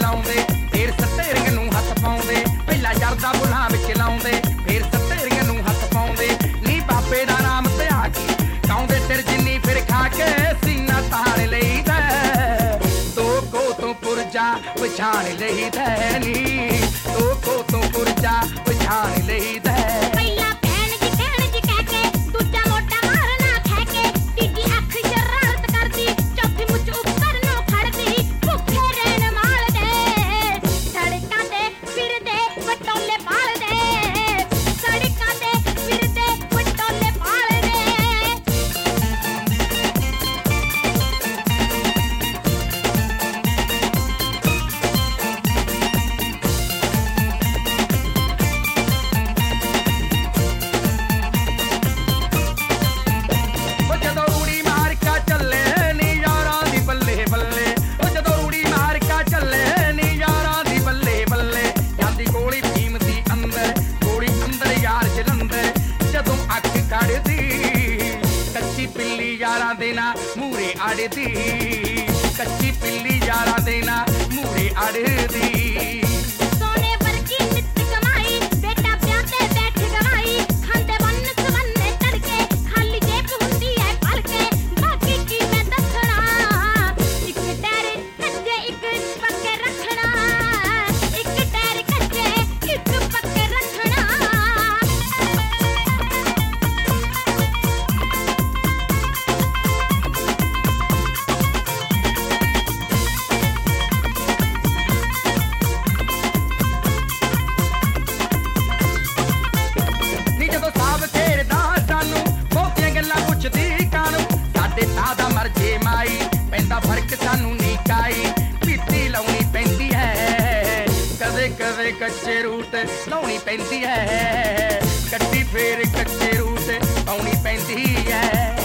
ਲਾਉਂਦੇ ਫੇਰ ਸੱਟੇ ਰਿੰਗ ਨੂੰ ਹੱਥ ਪਾਉਂਦੇ ਪਹਿਲਾਂ ਜਰਦਾ ਬੁੱਲਾਂ ਵਿੱਚ ਲਾਉਂਦੇ ਫੇਰ ਸੱਟੇ ਰਿੰਗ ਨੂੰ ਹੱਥ ਪਾਉਂਦੇ ਨੀ ਬਾਬੇ ਦਾ ਨਾਮ ਧਿਆ ਕੇ ਗਾਉਂਦੇ ਸਿਰ ਜਿੰਨੀ ਫਿਰ ਖਾ ਕੇ ਸੀਨਾ ਤਾਣ ਲਈਦਾ ਦੋ ਕੋ ਤੋਂ ਪੁਰਜਾ ਪਛਾਣ ਲਈਦਾ ਨੀ ਦੋ ਕੋ ਤੋਂ ਪੁਰਜਾ ਪਛਾਣ ਲਈਦਾ ਪਹਿਲਾਂ ਭੈਣ ਜੀ ਕਹਿਣ ਜੀ ਕਹਿ ਕੇ ਦੂਜਾ ਮੋਢਾ ਮਾਰਨਾ ਖਹਿ ਕੇ ਤੀਜੀ ਅੱਖ ਸ਼ਰਾਰਤ ਕਰਦੀ ਚੌਥੀ ਮੁੱਛ ਉੱਪਰ ਨੂੰ ਖੜਦੀ ਭੁੱਖੇ ਰਹਿਣ ਮਾਲਦੇ ਸੜਕਾਂ ਤੇ ਫਿਰਦੇ ਵਟੋਲੇ ਪਾਲਦੇ ਸੜਕਾਂ ਤੇ ਫਿਰਦੇ ਵਟੋਲੇ ਪਾਲਦੇ ਜਦੋਂ ਰੂੜੀ ਮਾਰ ਕੇ ਚੱਲੇ ਨੀ ਯਾਰਾਂ ਦੀ ਬੱਲੇ ਬੱਲੇ ਉਹ ਜਦੋਂ ਰੂੜੀ ਮਾਰ ਕੇ ਚੱਲੇ ਨੀ ਯਾਰਾਂ ਦੀ ਬੱਲੇ ਬੱਲੇ ਜਾਂਦੀ ਗੋਲੀ ਭੀਮ ਦੀ ਅੰਦਰ ਗੋਲੀ ਅੰਦਰ ਯਾਰ ਜਲੰਧਰ ਜਦੋਂ ਅੱਖ ਕੱਢਦੀ ਕੱਚੀ ਪਿੱਲੀ ਯਾਰਾਂ ਦੇ ਨਾ ਮੂਰੇ ਅੜਦੀ ਕੱਚੀ ਪਿੱਲੀ ਯਾਰਾਂ ਦੇ ਨਾ ਮੂਰੇ ਅੜਦੀ ਸੋਨੇ ਵਰਗੀ ਨਿੱਤ ਕਮਾਈ ਬੇਟਾ ਵਿਆਹ ਤੇ ਬੈਠ ਗਵਾਈ ਖਾਂਦੇ ਵੰਨ ਸਵੰਨੇ ਤੜਕੇ ਖਾਲੀ ਜੇਬ ਹੁੰਦੀ ਐ ਭਰ ਕੇ ਬਾਕੀ ਕੀ ਮੈਂ ਦੱਸਣਾ ਇੱਕ ਟੈਰ ਕੱਜੇ ਇੱਕ ਪੱਕੇ ਰੱਖਣਾ ਇੱਕ ਟੈਰ ਕੱਜੇ ਇੱਕ ਪੱਕੇ ਰੱਖਣਾ ਨੀ ਜਦੋਂ ਸਾਬ ਖੇਡਦਾ ਸਾਨੂੰ ਬਹੁਤੀਆਂ ਗੱਲਾਂ ਪੁੱਛਦੀ ਕਾਨੂੰ ਸਾਡੇ ਤਾਂ ਦਾ ਮਰ ਜੇ ਮਾਈ ਪੈਂਦਾ ਫਰਕ ਸਾਨੂੰ ਨੀ ਕਾਈ ਪੀਤੀ ਲਾਉਣੀ ਪੈਂਦੀ ਹੈ ਕਦੇ ਕਦੇ ਕੱਚੇ ਰੂਟ ਲਾਉਣੀ ਪੈਂਦੀ ਹੈ ਗੱਡੀ ਫੇਰ ਕੱਚੇ ਰੂਟ ਪਾਉਣੀ ਪੈਂਦੀ ਹੈ